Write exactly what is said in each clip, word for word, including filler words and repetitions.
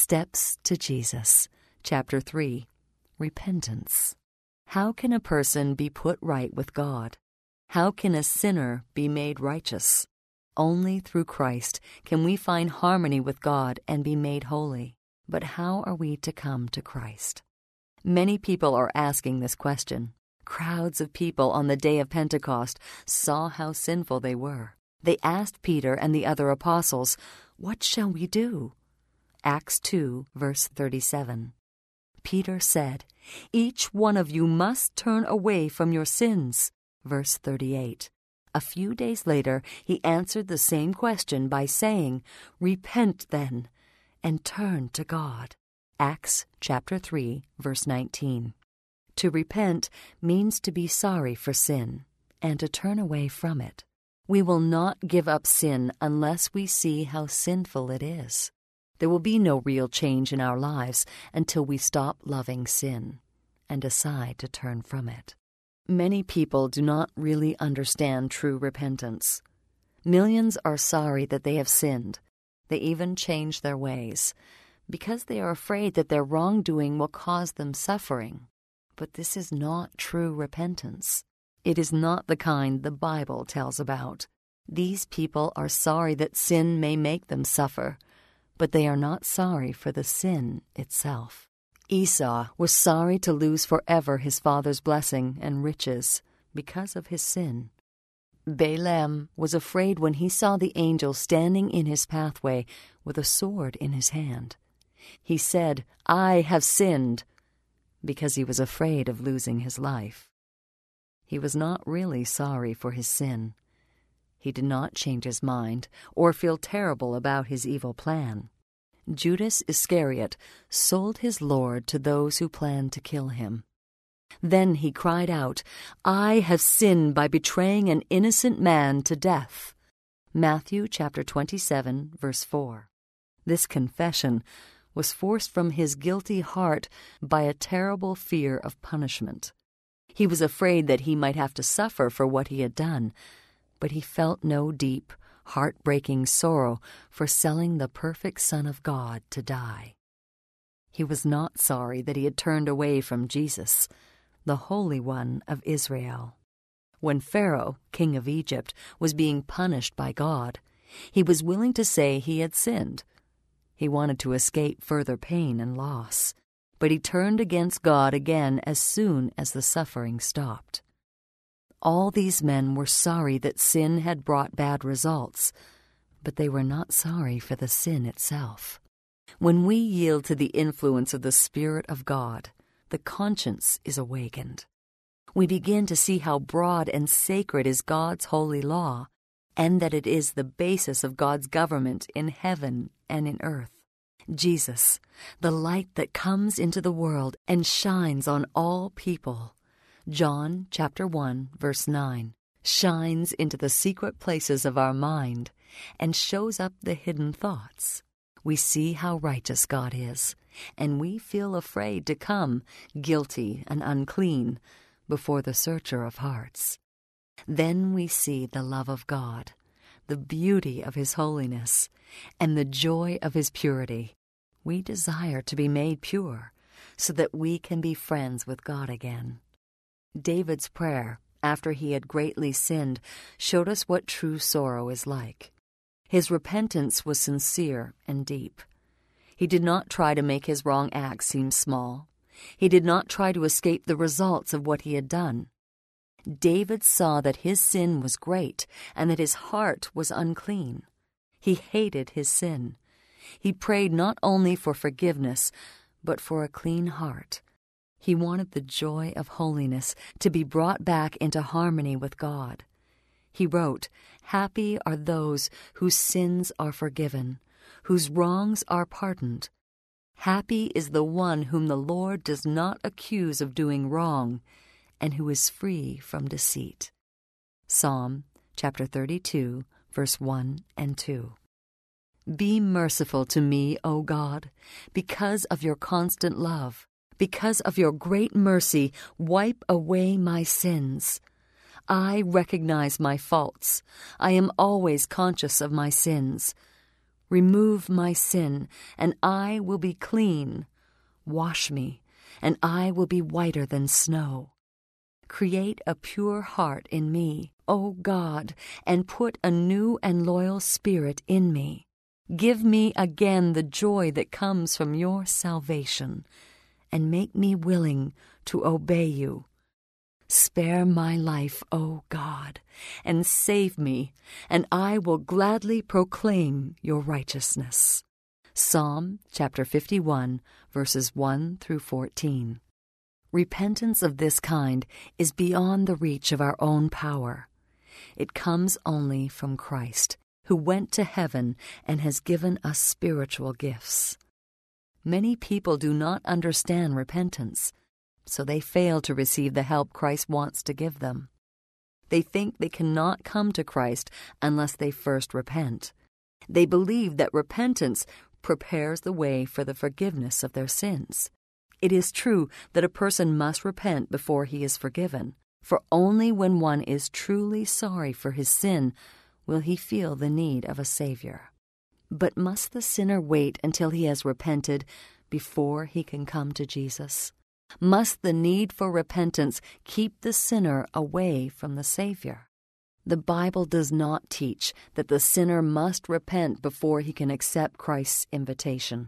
Steps to Jesus, Chapter three, Repentance. How can a person be put right with God? How can a sinner be made righteous? Only through Christ can we find harmony with God and be made holy. But how are we to come to Christ? Many people are asking this question. Crowds of people on the day of Pentecost saw how sinful they were. They asked Peter and the other apostles, "What shall we do?" Acts two, verse thirty-seven. Peter said, "Each one of you must turn away from your sins." Verse thirty-eight. A few days later, he answered the same question by saying, "Repent then, and turn to God." Acts chapter three, verse nineteen. To repent means to be sorry for sin and to turn away from it. We will not give up sin unless we see how sinful it is. There will be no real change in our lives until we stop loving sin and decide to turn from it. Many people do not really understand true repentance. Millions are sorry that they have sinned. They even change their ways because they are afraid that their wrongdoing will cause them suffering. But this is not true repentance. It is not the kind the Bible tells about. These people are sorry that sin may make them suffer, but they are not sorry for the sin itself. Esau was sorry to lose forever his father's blessing and riches because of his sin. Balaam was afraid when he saw the angel standing in his pathway with a sword in his hand. He said, "I have sinned," because he was afraid of losing his life. He was not really sorry for his sin. He did not change his mind or feel terrible about his evil plan. Judas Iscariot sold his Lord to those who planned to kill him. Then he cried out, "I have sinned by betraying an innocent man to death." Matthew chapter twenty-seven, verse four. This confession was forced from his guilty heart by a terrible fear of punishment. He was afraid that he might have to suffer for what he had done, but he felt no deep, heartbreaking sorrow for selling the perfect Son of God to die. He was not sorry that he had turned away from Jesus, the Holy One of Israel. When Pharaoh, king of Egypt, was being punished by God, he was willing to say he had sinned. He wanted to escape further pain and loss, but he turned against God again as soon as the suffering stopped. All these men were sorry that sin had brought bad results, but they were not sorry for the sin itself. When we yield to the influence of the Spirit of God, the conscience is awakened. We begin to see how broad and sacred is God's holy law, and that it is the basis of God's government in heaven and in earth. Jesus, the light that comes into the world and shines on all people, John chapter one, verse nine, shines into the secret places of our mind and shows up the hidden thoughts. We see how righteous God is, and we feel afraid to come, guilty and unclean, before the searcher of hearts. Then we see the love of God, the beauty of His holiness, and the joy of His purity. We desire to be made pure so that we can be friends with God again. David's prayer, after he had greatly sinned, showed us what true sorrow is like. His repentance was sincere and deep. He did not try to make his wrong acts seem small. He did not try to escape the results of what he had done. David saw that his sin was great and that his heart was unclean. He hated his sin. He prayed not only for forgiveness, but for a clean heart. He wanted the joy of holiness to be brought back into harmony with God. He wrote, "Happy are those whose sins are forgiven, whose wrongs are pardoned. Happy is the one whom the Lord does not accuse of doing wrong, and who is free from deceit." Psalm chapter thirty-two, verse one and two. Be merciful to me, O God, because of your constant love. Because of your great mercy, wipe away my sins. I recognize my faults. I am always conscious of my sins. Remove my sin, and I will be clean. Wash me, and I will be whiter than snow. Create a pure heart in me, O God, and put a new and loyal spirit in me. Give me again the joy that comes from your salvation, and make me willing to obey you. Spare my life, O God, and save me, and I will gladly proclaim your righteousness. Psalm chapter fifty-one, verses one through fourteen. Repentance of this kind is beyond the reach of our own power. It comes only from Christ, who went to heaven and has given us spiritual gifts. Many people do not understand repentance, so they fail to receive the help Christ wants to give them. They think they cannot come to Christ unless they first repent. They believe that repentance prepares the way for the forgiveness of their sins. It is true that a person must repent before he is forgiven, for only when one is truly sorry for his sin will he feel the need of a Savior. But must the sinner wait until he has repented before he can come to Jesus? Must the need for repentance keep the sinner away from the Savior? The Bible does not teach that the sinner must repent before he can accept Christ's invitation.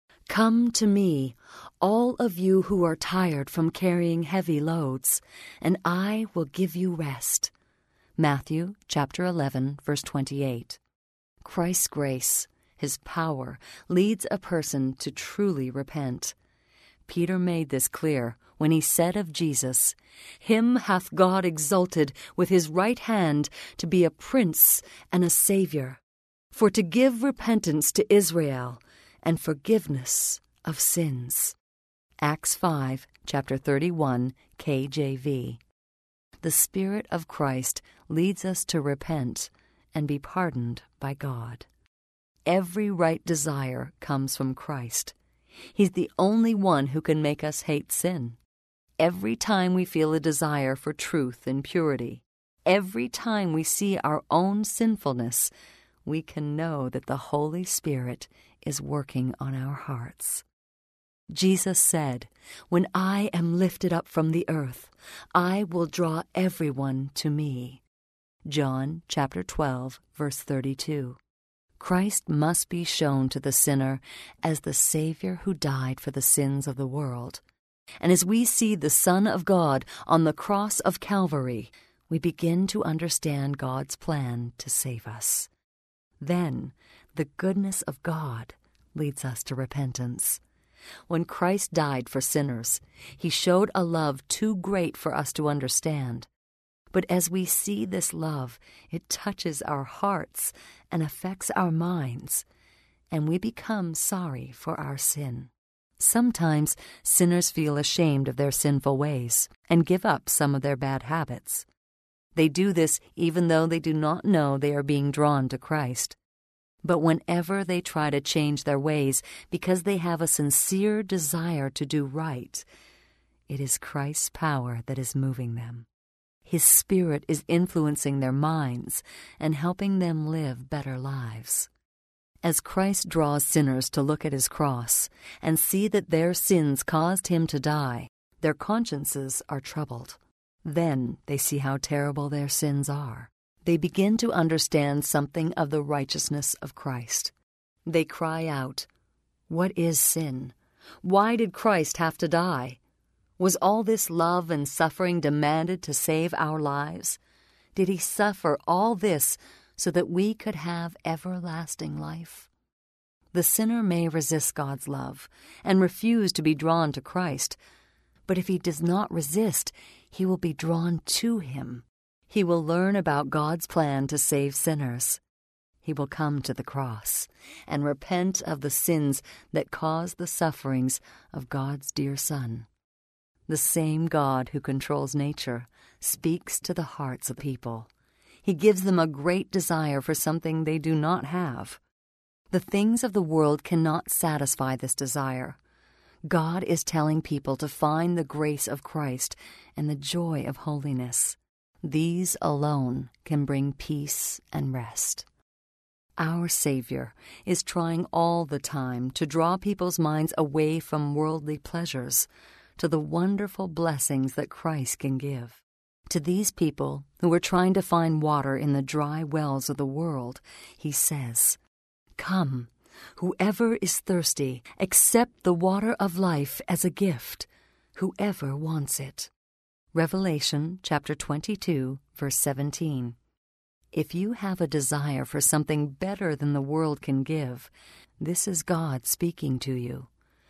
Come to me, all of you who are tired from carrying heavy loads, and I will give you rest. Matthew chapter eleven, verse twenty-eight. Christ's grace, his power, leads a person to truly repent. Peter made this clear when he said of Jesus, "Him hath God exalted with his right hand to be a prince and a Savior, for to give repentance to Israel and forgiveness of sins." Acts five, chapter thirty-one, K J V. The Spirit of Christ leads us to repent and be pardoned by God. Every right desire comes from Christ. He's the only one who can make us hate sin. Every time we feel a desire for truth and purity, every time we see our own sinfulness, we can know that the Holy Spirit is working on our hearts. Jesus said, "When I am lifted up from the earth, I will draw everyone to me." John chapter twelve, verse thirty-two. Christ must be shown to the sinner as the Savior who died for the sins of the world. And as we see the Son of God on the cross of Calvary, we begin to understand God's plan to save us. Then, the goodness of God leads us to repentance. When Christ died for sinners, he showed a love too great for us to understand. But as we see this love, it touches our hearts and affects our minds, and we become sorry for our sin. Sometimes sinners feel ashamed of their sinful ways and give up some of their bad habits. They do this even though they do not know they are being drawn to Christ. But whenever they try to change their ways because they have a sincere desire to do right, it is Christ's power that is moving them. His Spirit is influencing their minds and helping them live better lives. As Christ draws sinners to look at his cross and see that their sins caused him to die, their consciences are troubled. Then they see how terrible their sins are. They begin to understand something of the righteousness of Christ. They cry out, "What is sin? Why did Christ have to die? Was all this love and suffering demanded to save our lives? Did he suffer all this so that we could have everlasting life?" The sinner may resist God's love and refuse to be drawn to Christ, but if he does not resist, he will be drawn to him. He will learn about God's plan to save sinners. He will come to the cross and repent of the sins that caused the sufferings of God's dear Son. The same God who controls nature speaks to the hearts of people. He gives them a great desire for something they do not have. The things of the world cannot satisfy this desire. God is telling people to find the grace of Christ and the joy of holiness. These alone can bring peace and rest. Our Savior is trying all the time to draw people's minds away from worldly pleasures to the wonderful blessings that Christ can give. To these people who are trying to find water in the dry wells of the world, he says, "Come, whoever is thirsty, accept the water of life as a gift, whoever wants it." Revelation chapter twenty-two, verse seventeen. If you have a desire for something better than the world can give, this is God speaking to you.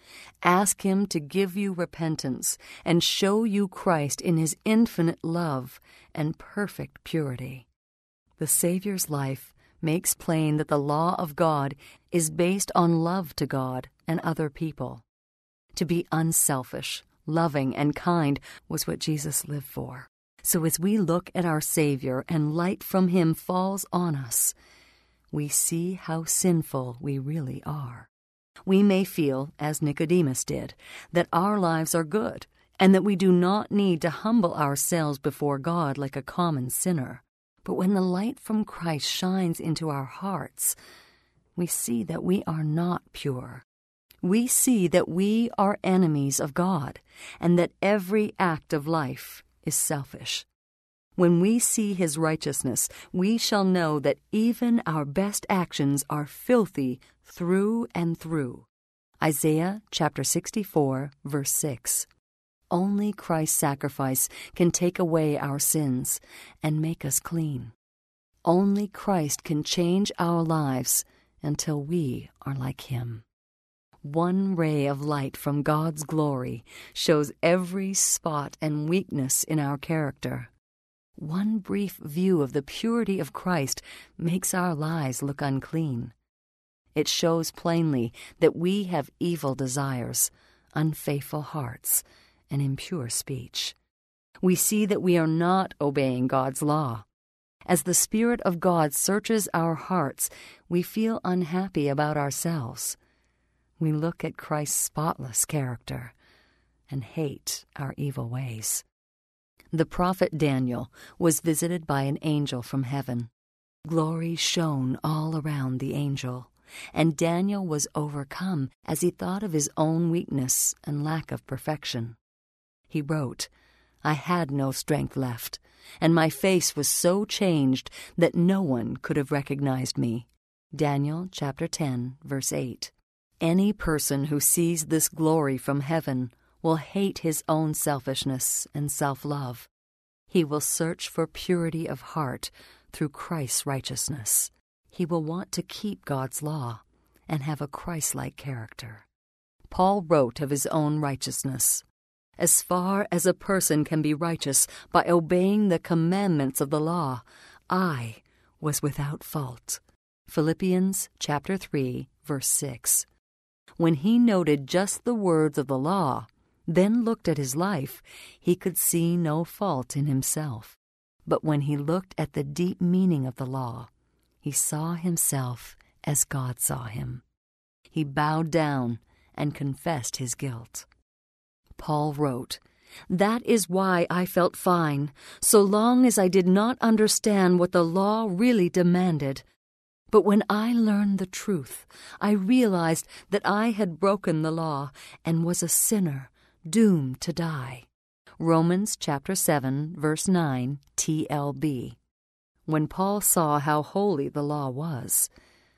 Ask Him to give you repentance and show you Christ in His infinite love and perfect purity. The Savior's life makes plain that the law of God is based on love to God and other people. To be unselfish, loving, and kind was what Jesus lived for. So as we look at our Savior and light from Him falls on us, we see how sinful we really are. We may feel, as Nicodemus did, that our lives are good and that we do not need to humble ourselves before God like a common sinner. But when the light from Christ shines into our hearts, we see that we are not pure. We see that we are enemies of God and that every act of life is selfish. When we see His righteousness, we shall know that even our best actions are filthy through and through. Isaiah chapter sixty-four, verse six. Only Christ's sacrifice can take away our sins and make us clean. Only Christ can change our lives until we are like Him. One ray of light from God's glory shows every spot and weakness in our character. One brief view of the purity of Christ makes our lives look unclean. It shows plainly that we have evil desires, unfaithful hearts, and impure speech. We see that we are not obeying God's law. As the Spirit of God searches our hearts, we feel unhappy about ourselves. We look at Christ's spotless character and hate our evil ways. The prophet Daniel was visited by an angel from heaven. Glory shone all around the angel, and Daniel was overcome as he thought of his own weakness and lack of perfection. He wrote, "I had no strength left, and my face was so changed that no one could have recognized me." Daniel chapter ten, verse eight. Any person who sees this glory from heaven will hate his own selfishness and self-love. He will search for purity of heart through Christ's righteousness. He will want to keep God's law and have a Christ-like character. Paul wrote of his own righteousness, "As far as a person can be righteous by obeying the commandments of the law, I was without fault." Philippians chapter three, verse six. When he noted just the words of the law, then looked at his life, he could see no fault in himself. But when he looked at the deep meaning of the law, he saw himself as God saw him. He bowed down and confessed his guilt. Paul wrote, "That is why I felt fine, so long as I did not understand what the law really demanded. But when I learned the truth, I realized that I had broken the law and was a sinner, doomed to die." Romans chapter seven, verse nine, T L B. When Paul saw how holy the law was,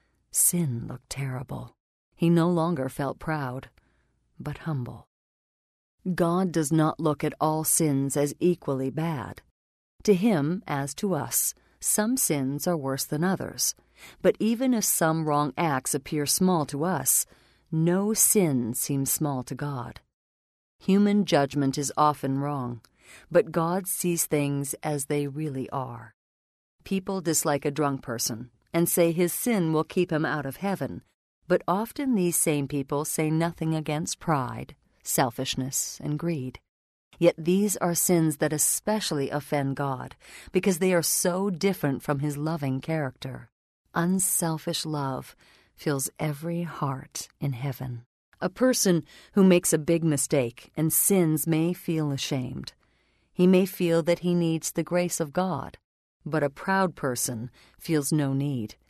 sin looked terrible. He no longer felt proud, but humble. God does not look at all sins as equally bad. To Him, as to us, some sins are worse than others. But even if some wrong acts appear small to us, no sin seems small to God. Human judgment is often wrong, but God sees things as they really are. People dislike a drunk person and say his sin will keep him out of heaven, but often these same people say nothing against pride, selfishness, and greed. Yet these are sins that especially offend God because they are so different from His loving character. Unselfish love fills every heart in heaven. A person who makes a big mistake and sins may feel ashamed. He may feel that he needs the grace of God, but a proud person feels no need.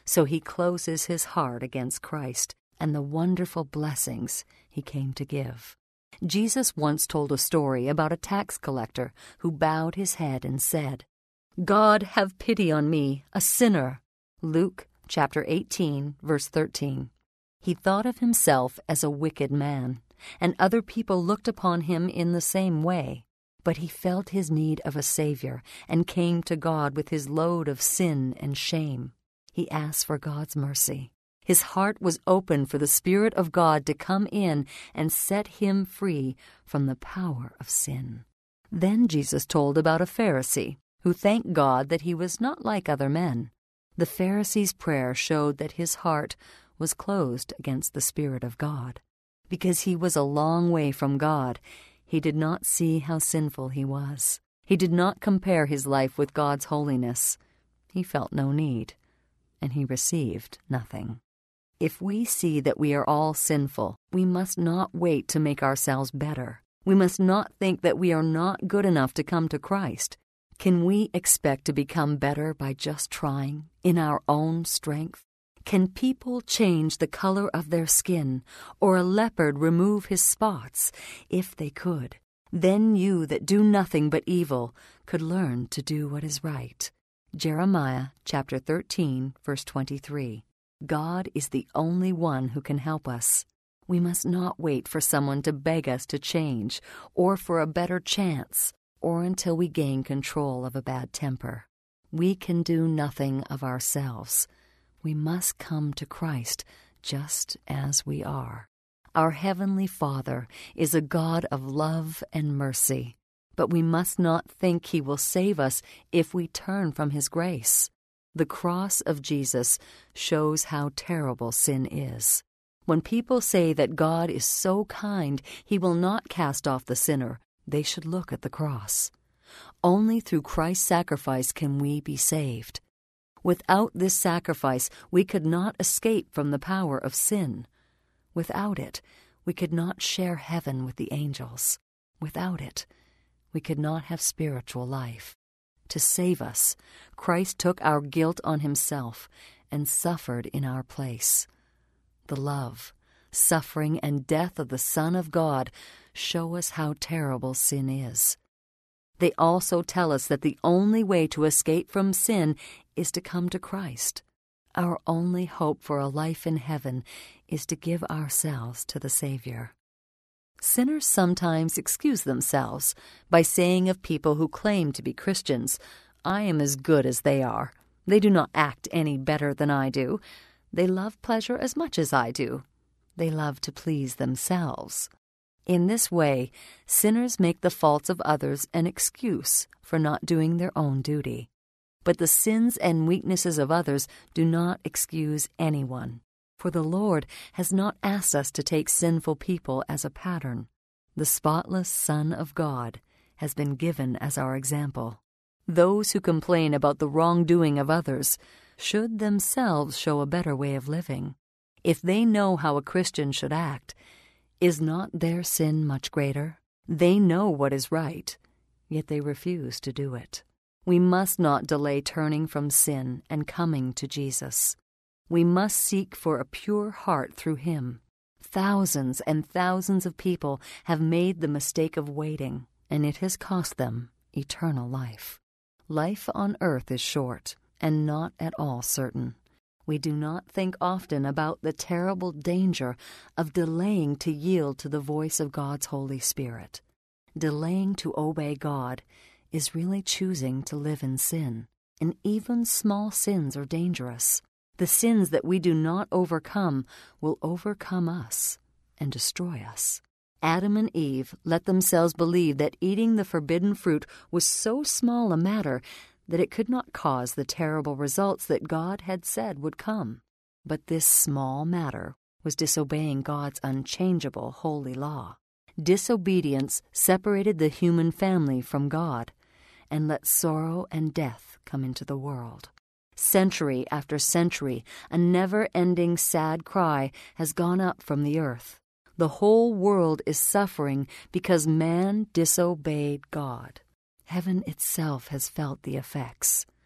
So he closes his heart against Christ and the wonderful blessings he came to give. Jesus once told a story about a tax collector who bowed his head and said, "God, have pity on me, a sinner." Luke chapter eighteen, verse thirteen. He thought of himself as a wicked man, and other people looked upon him in the same way. But he felt his need of a Savior and came to God with his load of sin and shame. He asked for God's mercy. His heart was open for the Spirit of God to come in and set him free from the power of sin. Then Jesus told about a Pharisee who thanked God that he was not like other men. The Pharisee's prayer showed that his heart was closed against the Spirit of God. Because he was a long way from God, he did not see how sinful he was. He did not compare his life with God's holiness. He felt no need, and he received nothing. If we see that we are all sinful, we must not wait to make ourselves better. We must not think that we are not good enough to come to Christ. Can we expect to become better by just trying in our own strength? Can people change the color of their skin, or a leopard remove his spots? If they could, then you that do nothing but evil could learn to do what is right. Jeremiah chapter thirteen, verse twenty-three. God is the only one who can help us. We must not wait for someone to beg us to change, or for a better chance, or until we gain control of a bad temper. We can do nothing of ourselves. We must come to Christ just as we are. Our Heavenly Father is a God of love and mercy, but we must not think He will save us if we turn from His grace. The cross of Jesus shows how terrible sin is. When people say that God is so kind He will not cast off the sinner, they should look at the cross. Only through Christ's sacrifice can we be saved. Without this sacrifice, we could not escape from the power of sin. Without it, we could not share heaven with the angels. Without it, we could not have spiritual life. To save us, Christ took our guilt on Himself and suffered in our place. The love, suffering, and death of the Son of God show us how terrible sin is. They also tell us that the only way to escape from sin is to come to Christ. Our only hope for a life in heaven is to give ourselves to the Savior. Sinners sometimes excuse themselves by saying of people who claim to be Christians, "I am as good as they are. They do not act any better than I do. They love pleasure as much as I do. They love to please themselves." In this way, sinners make the faults of others an excuse for not doing their own duty. But the sins and weaknesses of others do not excuse anyone, for the Lord has not asked us to take sinful people as a pattern. The spotless Son of God has been given as our example. Those who complain about the wrongdoing of others should themselves show a better way of living. If they know how a Christian should act, is not their sin much greater? They know what is right, yet they refuse to do it. We must not delay turning from sin and coming to Jesus. We must seek for a pure heart through Him. Thousands and thousands of people have made the mistake of waiting, and it has cost them eternal life. Life on earth is short and not at all certain. We do not think often about the terrible danger of delaying to yield to the voice of God's Holy Spirit. Delaying to obey God is really choosing to live in sin, and even small sins are dangerous. The sins that we do not overcome will overcome us and destroy us. Adam and Eve let themselves believe that eating the forbidden fruit was so small a matter that it could not cause the terrible results that God had said would come. But this small matter was disobeying God's unchangeable holy law. Disobedience separated the human family from God and let sorrow and death come into the world. Century after century, a never-ending sad cry has gone up from the earth. The whole world is suffering because man disobeyed God. Heaven itself has felt the effects.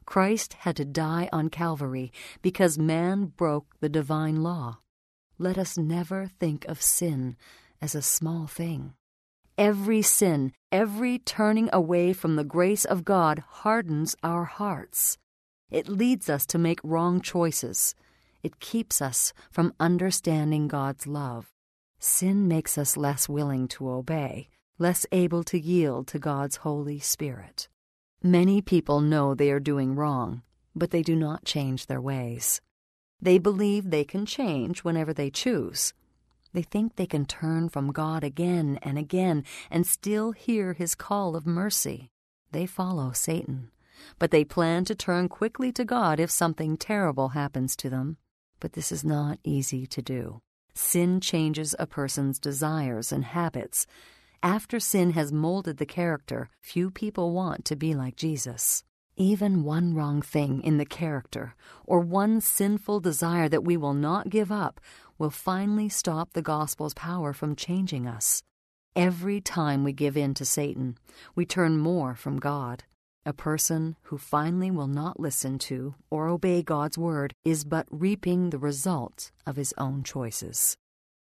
Christ had to die on Calvary because man broke the divine law. Let us never think of sin as a small thing. Every sin, every turning away from the grace of God hardens our hearts. It leads us to make wrong choices. It keeps us from understanding God's love. Sin makes us less willing to obey, less able to yield to God's Holy Spirit. Many people know they are doing wrong, but they do not change their ways. They believe they can change whenever they choose. They think they can turn from God again and again and still hear His call of mercy. They follow Satan, but they plan to turn quickly to God if something terrible happens to them. But this is not easy to do. Sin changes a person's desires and habits. After sin has molded the character, few people want to be like Jesus. Even one wrong thing in the character or one sinful desire that we will not give up will finally stop the gospel's power from changing us. Every time we give in to Satan, we turn more from God. A person who finally will not listen to or obey God's word is but reaping the result of his own choices.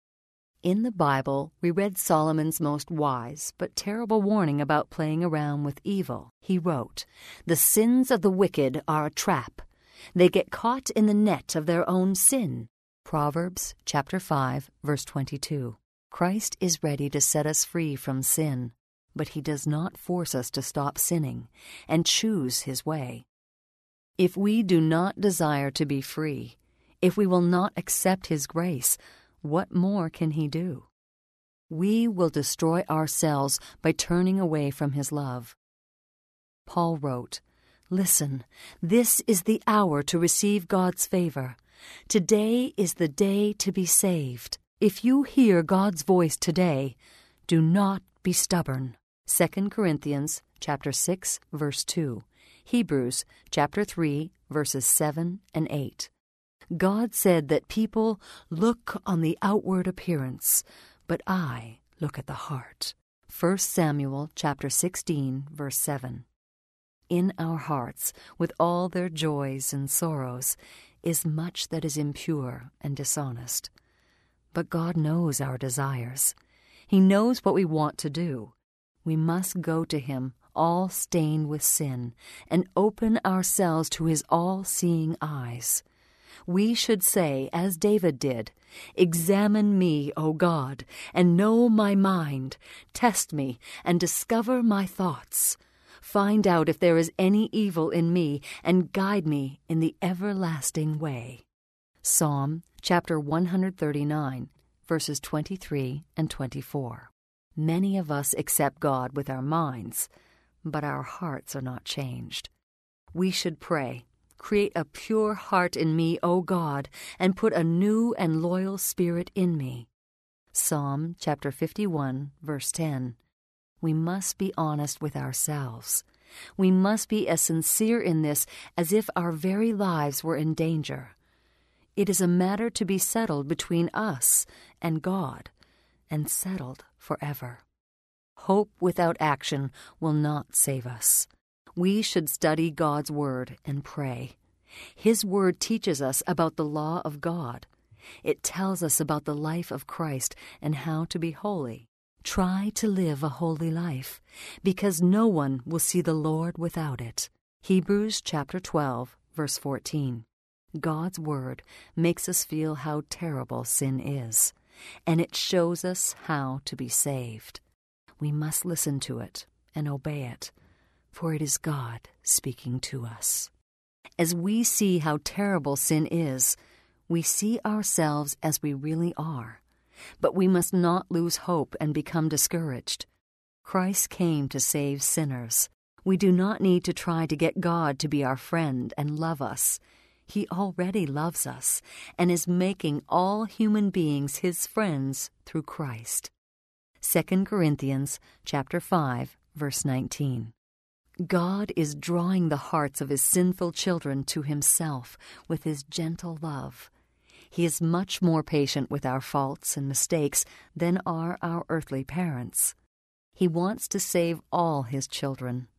In the Bible, we read Solomon's most wise but terrible warning about playing around with evil. He wrote, "The sins of the wicked are a trap. They get caught in the net of their own sin." Proverbs chapter five, verse twenty-two. Christ is ready to set us free from sin, but He does not force us to stop sinning and choose His way. If we do not desire to be free, if we will not accept His grace, what more can He do? We will destroy ourselves by turning away from His love. Paul wrote, "Listen, this is the hour to receive God's favor. Today is the day to be saved. If you hear God's voice today, do not be stubborn." Second Corinthians chapter six, verse two. Hebrews chapter three, verses seven and eight. God said that people look on the outward appearance, but I look at the heart. First Samuel chapter sixteen, verse seven. In our hearts, with all their joys and sorrows, is much that is impure and dishonest. But God knows our desires. He knows what we want to do. We must go to Him, all stained with sin, and open ourselves to His all-seeing eyes. We should say, as David did, "Examine me, O God, and know my mind. Test me and discover my thoughts. Find out if there is any evil in me, and guide me in the everlasting way." Psalm chapter one hundred thirty-nine, verses twenty-three and twenty-four. Many of us accept God with our minds, but our hearts are not changed. We should pray, "Create a pure heart in me, O God, and put a new and loyal spirit in me." Psalm chapter fifty-one, verse ten. We must be honest with ourselves. We must be as sincere in this as if our very lives were in danger. It is a matter to be settled between us and God, and settled forever. Hope without action will not save us. We should study God's Word and pray. His Word teaches us about the law of God. It tells us about the life of Christ and how to be holy. Try to live a holy life, because no one will see the Lord without it. Hebrews chapter twelve, verse fourteen. God's Word makes us feel how terrible sin is, and it shows us how to be saved. We must listen to it and obey it, for it is God speaking to us. As we see how terrible sin is, we see ourselves as we really are. But we must not lose hope and become discouraged. Christ came to save sinners. We do not need to try to get God to be our friend and love us. He already loves us and is making all human beings His friends through Christ. Second Corinthians chapter five, verse nineteen. God is drawing the hearts of His sinful children to Himself with His gentle love. He is much more patient with our faults and mistakes than are our earthly parents. He wants to save all His children.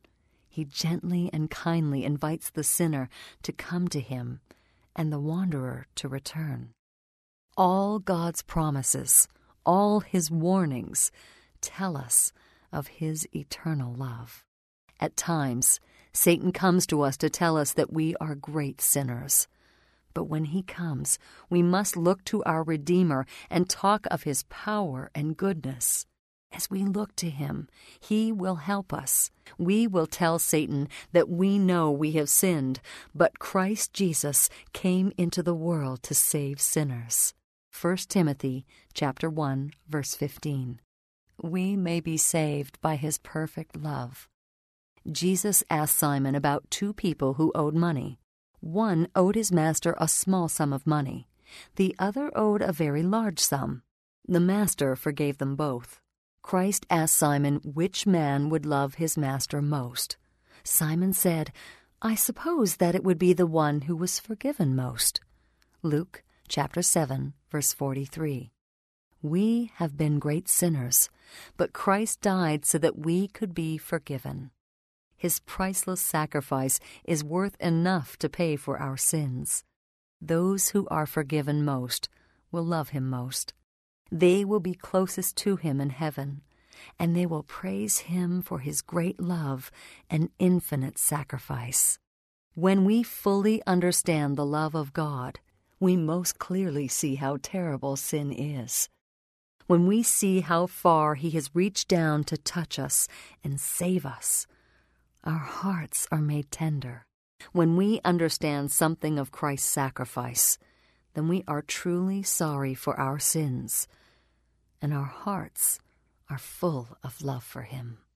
He gently and kindly invites the sinner to come to him and the wanderer to return. All God's promises, all his warnings, tell us of his eternal love. At times, Satan comes to us to tell us that we are great sinners. But when he comes, we must look to our Redeemer and talk of his power and goodness. As we look to him, he will help us. We will tell Satan that we know we have sinned, but Christ Jesus came into the world to save sinners. First Timothy chapter one, verse fifteen. We may be saved by his perfect love. Jesus asked Simon about two people who owed money. One owed his master a small sum of money. The other owed a very large sum. The master forgave them both. Christ asked Simon which man would love his master most. Simon said, "I suppose that it would be the one who was forgiven most." Luke chapter seven, verse forty-three. We have been great sinners, but Christ died so that we could be forgiven. His priceless sacrifice is worth enough to pay for our sins. Those who are forgiven most will love him most. They will be closest to him in heaven, and they will praise him for his great love and infinite sacrifice. When we fully understand the love of God, we most clearly see how terrible sin is. When we see how far he has reached down to touch us and save us, our hearts are made tender. When we understand something of Christ's sacrifice, then we are truly sorry for our sins, and our hearts are full of love for him.